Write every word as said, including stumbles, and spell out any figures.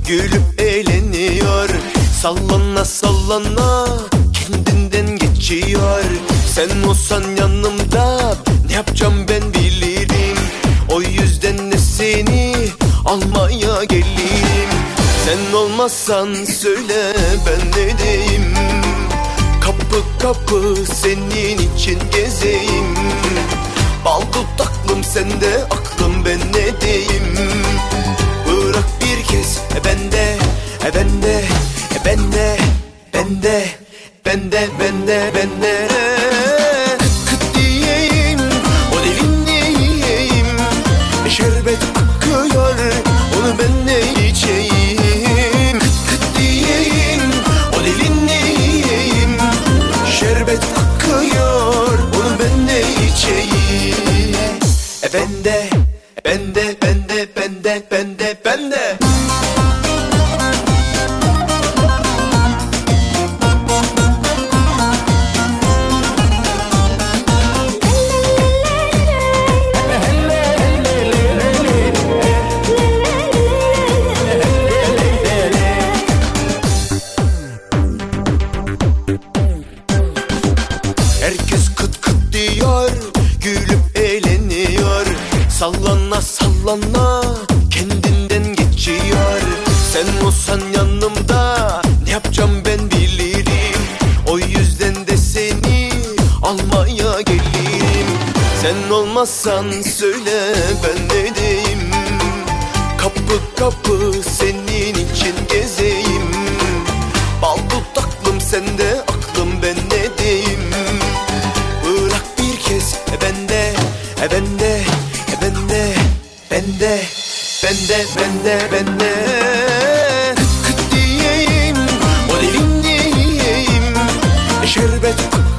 gülüp eğleniyor. Sallana sallana kendinden geçiyor. Sen olsan yanımda ne yapacağım ben bilirim. O yüzden de seni almaya gelirim. Sen olmazsan söyle ben ne diyeyim. Kapı kapı senin için gezeyim. Bal dudaklım sende aklım ben ne diyeyim. Bırak bir kez e bende, e bende, e bende, bende, bende, bende, bende. Kıt diyeyim, o dilini yiyeyim. E şerbet akıyor, onu ben ne içeyim. Kıt kıt diyeyim, o dilini yiyeyim. Şerbet akıyor, onu ben ne içeyim. E bende, bende, bende, bende, bende, bende. Herkes kıt kıt diyor, gülüp eğleniyor. Sallana sallana kendinden geçiyor. Sen olsan yanımda ne yapacağım ben bilirim. O yüzden de seni almaya gelirim. Sen olmazsan söyle ben ne diyeyim. Kapı kapı senin için gezeyim. Bal dudaklım sende aklım ben ne diyeyim. Bırak bir kez e bende, e bende, e bende, bende, bende, bende, bende. Kıt kıt diyeyim, o dilini yiyeyim. E şerbet